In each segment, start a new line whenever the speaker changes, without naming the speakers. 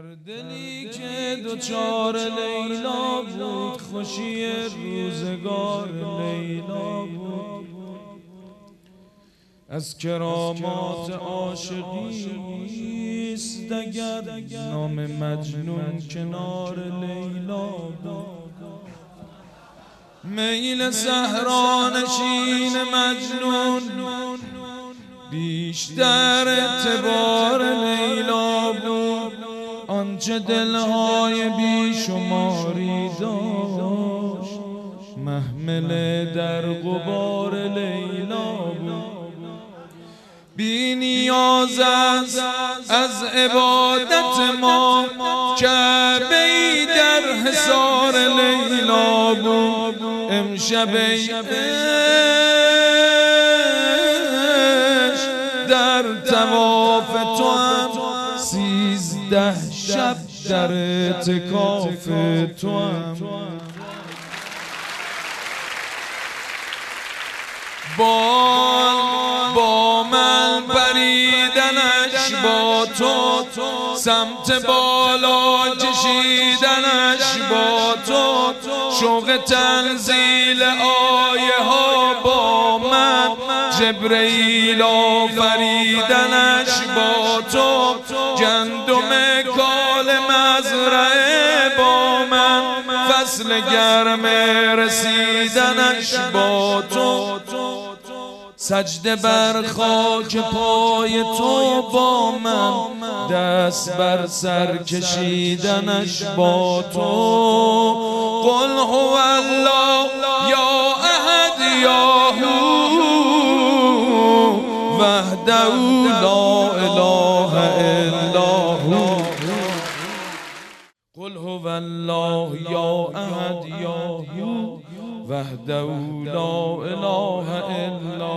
دلی که دوچار لیلا بود، خوشی روزگار لیلا بود. از کرامات عاشقیست اگر نام مجنون کنار لیلا بود. میل صحرانشین مجنون بیشتر اعتبار لیلا بود. آنچه دلهای بیشماری داشت محمل در غبار لیلا بود. بی نیاز از عبادت ما کعبه‌ای در حصار لیلا بود. امشب ای در طواف تو هم 13 شب در اعتکاف تو هم. با من پریدنش با تو، سمت بالا کشیدنش با تو، شوق تنزیل آیه ها با من، جبرئیل آفریدنش با تو، گندم کال مزرعه با من، فصل گرم رسیدنش با تو، سجده بر خاک پای تو با من، دست بر سر کشیدنش با تو. قل هو الله یا احد یا هو وحده لا اله الا هو. قل هو الله یا احد یا هو وحده لا اله الا.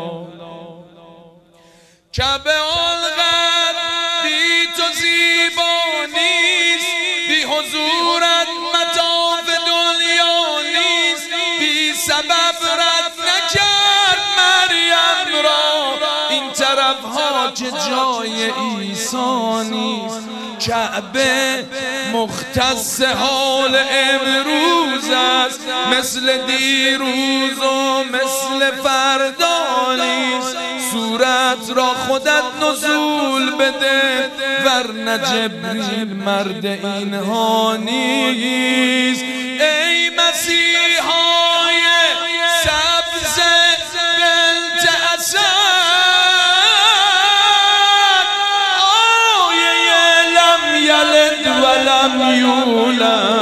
کعبه آنقدر بی تو زیبا نیست، بی حضورت مطاف دنیا نیست، بی سبب رد نکرد مریم را این طرف ها که جای عیسی نیست. کعبه مختص حال امروز است، مثل دیروز و مثل فردا نیست. صورت را خودت نزول بده ورنه جبریل مرد اینها نیست. ای مسیحای سبز بنت اسد، آیه لم یلد ولم یولد،